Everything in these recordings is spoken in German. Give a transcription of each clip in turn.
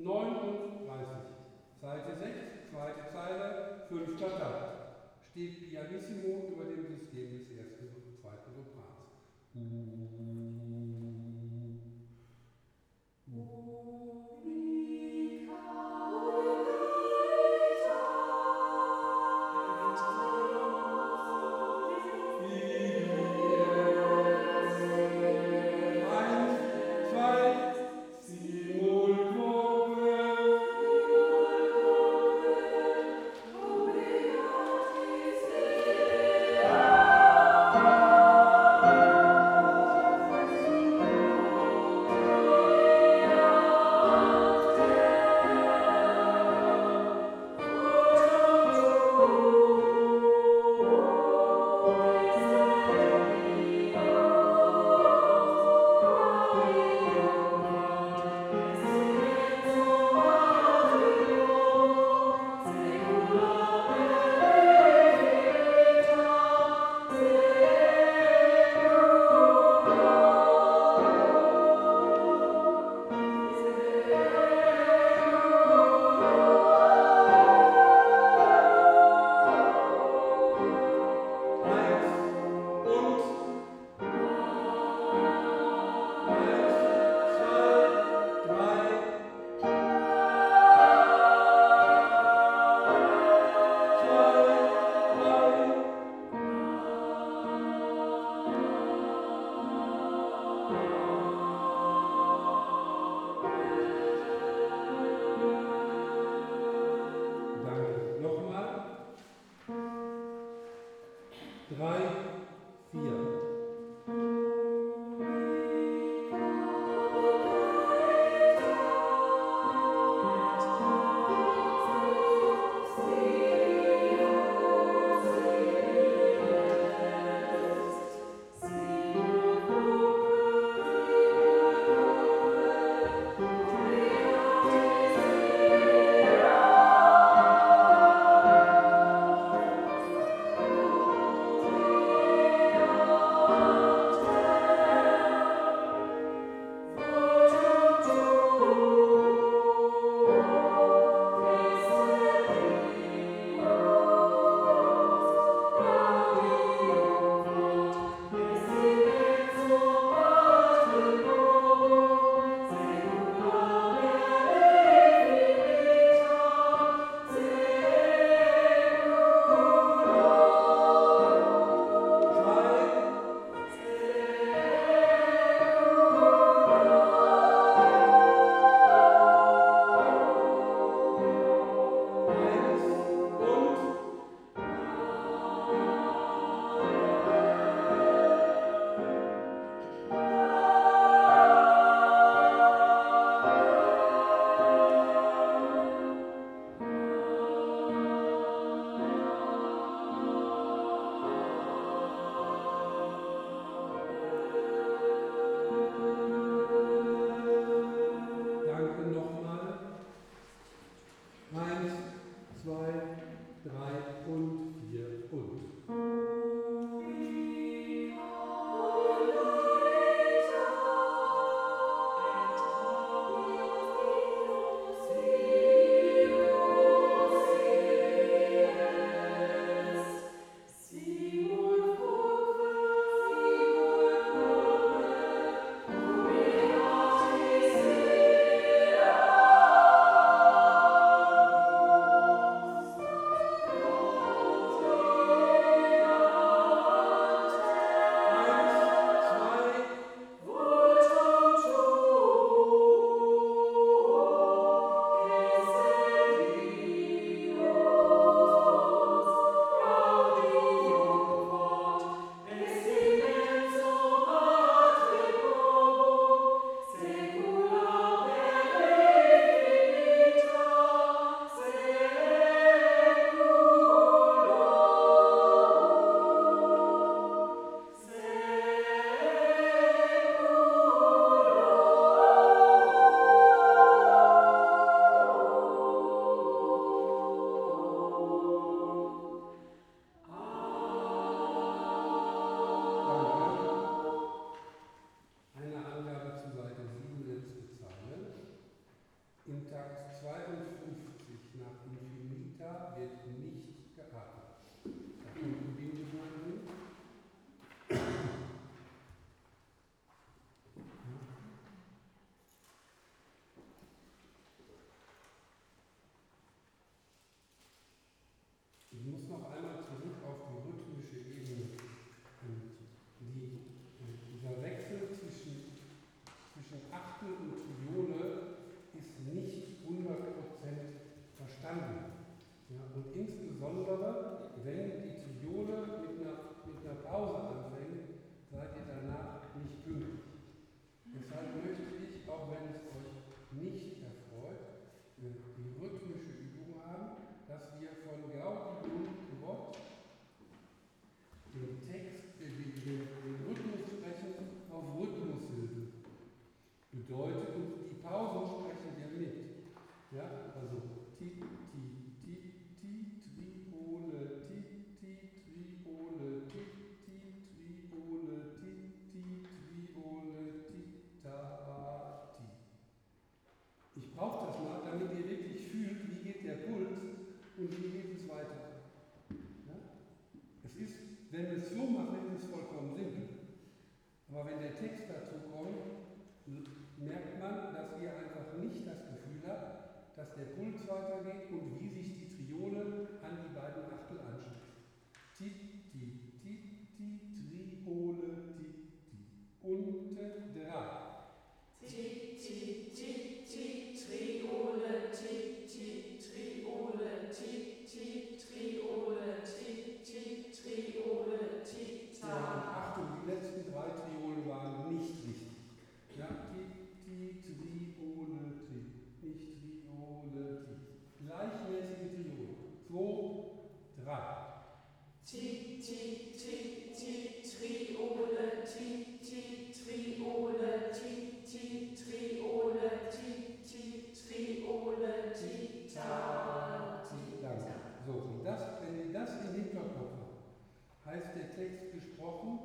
39. Seite 6, zweite Zeile, 5. Takt. Steht pianissimo über dem System des ersten und zweiten Soprans. Im Takt 52 nach Infinita wird nicht geatmet. Da kommt ein Bindeton hin. Ich muss noch einmal zurück auf die rhythmische Ebene. Dieser Wechsel zwischen Achtel und Triole ist nicht 100% verstanden. Ja, und insbesondere, wenn die Triole mit einer Pause anfängt, seid ihr danach nicht pünktlich. Deshalb möchte ich, auch wenn es euch nicht erfreut, die rhythmische Übung haben, dass wir von Gaudium Quod den Text, den Rhythmus sprechen auf Rhythmushilfe. Bedeutet, und die Pausen sprechen wir mit. Ja, also ti, ti, ti, ti, triole, ti, ti, triole, ti, ti, triole, ti, ti, triole, ti, ta, ti. Ich brauche das mal, damit ihr wirklich fühlt, wie geht der Puls und wie geht es weiter. Ja? Es ist, wenn wir es so machen, ist es vollkommen simpel. Aber wenn der Text dazu kommt, merkt man, dass ihr einfach nicht das Gefühl habt, dass der Puls weitergeht und wie sich die Triole an die beiden Achtel anschließt. Ti, ti, ti, ti, Triole, ti, ti. Und 3. Ti, ti, ti, ti, Triole, ti, ti, Triole, ti, ti, Triole, ti, ti, Triole, ti, ta. Ja, und Achtung, die letzten 3 Triolen waren nicht wichtig. Ja, ti, Triole, ti, nicht Triole, ti. Gleichmäßige Triole. 2, 3. Ti, ti, ti, ti, Triole, ti, ti, Triole, ti, ti, Triole, ti, ti, Triole, ti, ta, ti, Danke. So, und wenn ihr das im Hinterkopf habt, heißt der Text gesprochen,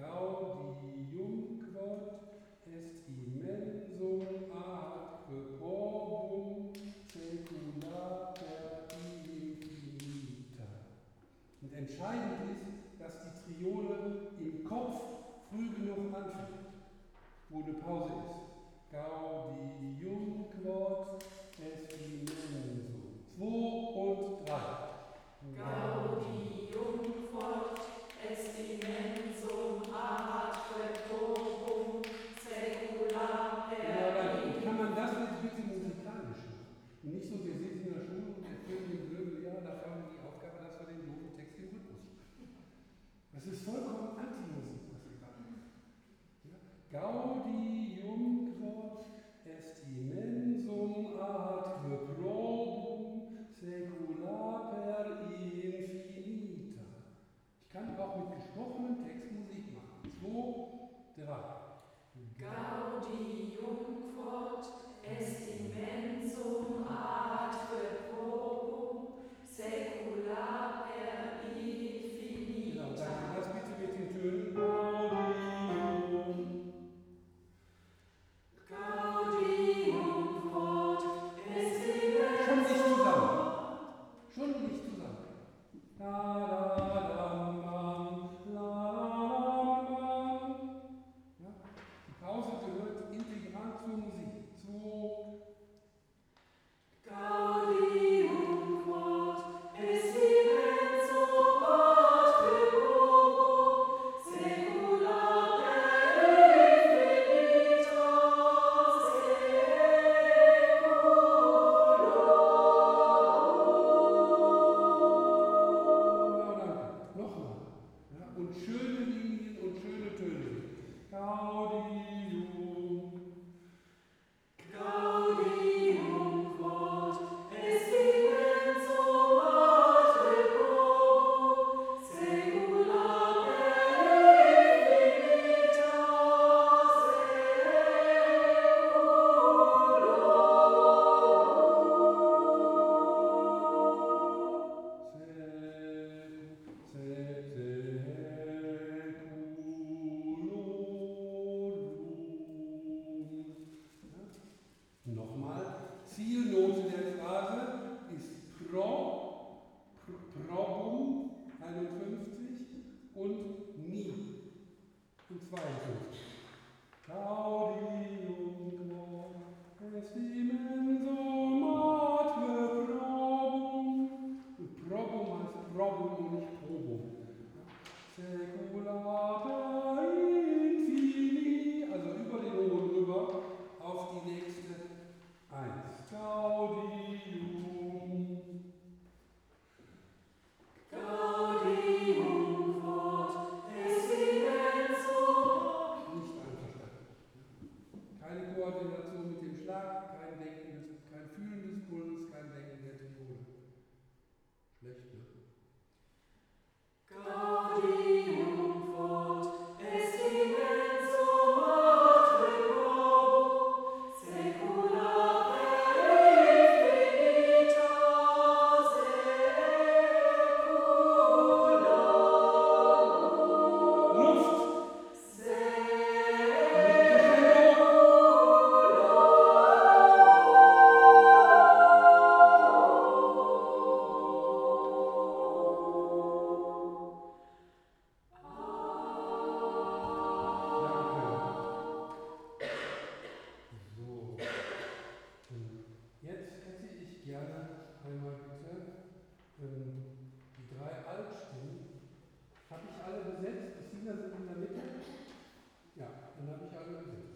Gaudium quod est immensum ad verbum secula per infinita. Und entscheidend ist, dass die Triole im Kopf früh genug anfängt, wo eine Pause ist. Gaudium quod est immensum. 2 und 3. Gaudium quod est immensum ad verbum secula per Und kann man das jetzt bitte musikalisch machen? Und nicht so, wir sitzen in der Schule und erfüllen den blöden, ja, da haben wir die Aufgabe, dass wir den doofen Text im Rhythmus sprechen. Das ist vollkommen Antimusik, was wir gerade machen. Ja? Gaudium Zielnote der Phrase ist Probum 51 und Nie in 52. Gaudium est immensum atque probum. Und Probum heißt Probum und nicht Probum. Secula per infini, also über den Hohen rüber, auf die nächste 1. Gaudium. Gaudium quod est immensum. Nicht einverstanden. Keine Koordination mit dem Schlag, kein Fühlen des Pulses, kein Denken der Triole. Schlecht, ne? Gaudium quod est immensum atque probum secula per infinitas seculorum. Luft! Jetzt hätte ich gerne einmal bitte die 3 Altstimmen. Habe ich alle besetzt? Die Sieger sind in der Mitte? Ja, dann habe ich alle besetzt.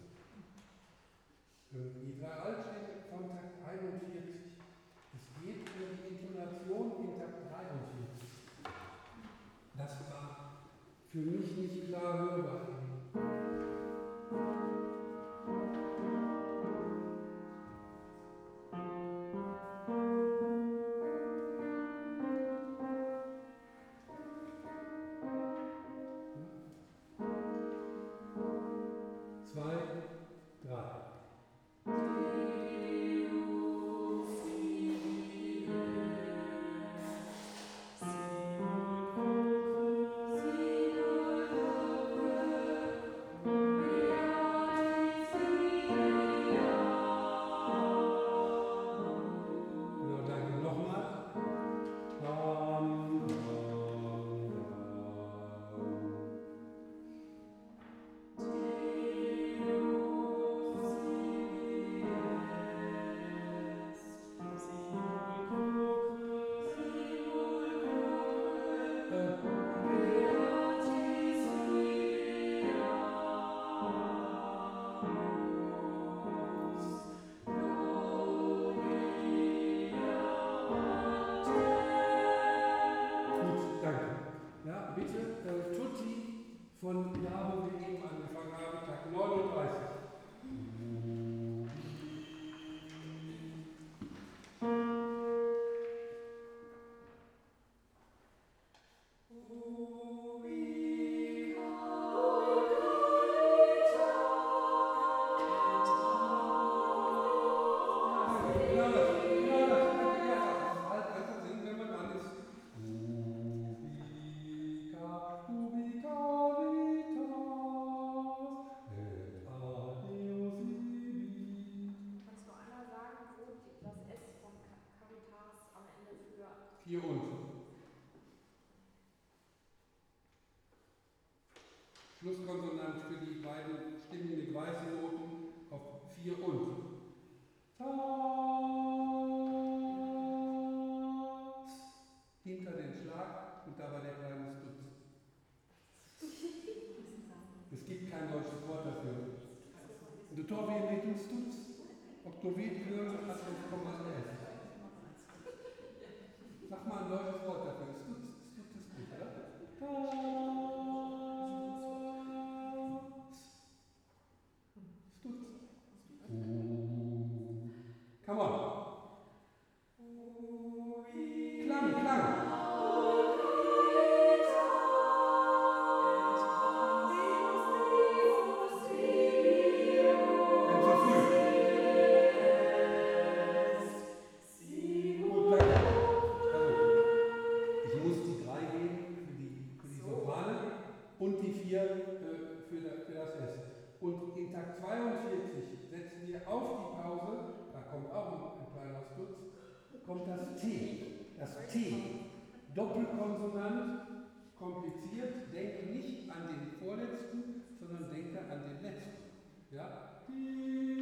Die 3 Altstimmen von Takt 41. Es geht um die Intonation in Takt 43. Das war für mich nicht klar hörbar. Von da, wo wir eben angefangen haben, Tag 39. Hier unten. Schlusskonsonant für die beiden Stimmen mit weißen Noten auf 4 und. Hinter den Schlag und dabei der kleine Stutz. Es gibt kein deutsches Wort dafür. De Torbe mit dem Stutz, Oktovid für hat uns Kommando S. Sag mal ein deutsches Wort dafür. Stutz ist gut, oder? Stutz. Come on. Klang. Doppelkonsonant, kompliziert, denke nicht an den vorletzten, sondern denke an den letzten. Ja?